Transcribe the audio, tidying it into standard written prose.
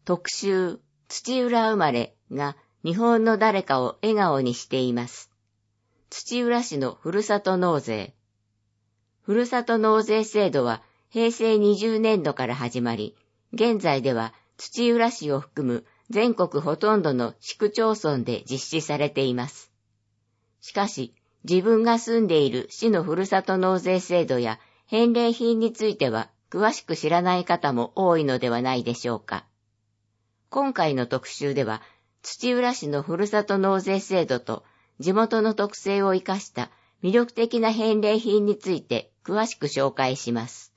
特集、土浦生まれが日本の誰かを笑顔にしています。土浦市のふるさと納税。ふるさと納税制度は平成20年度から始まり、現在では土浦市を含む全国ほとんどの市区町村で実施されています。しかし、自分が住んでいる市のふるさと納税制度や返礼品については詳しく知らない方も多いのではないでしょうか。今回の特集では、土浦市のふるさと納税制度と地元の特性を生かした魅力的な返礼品について詳しく紹介します。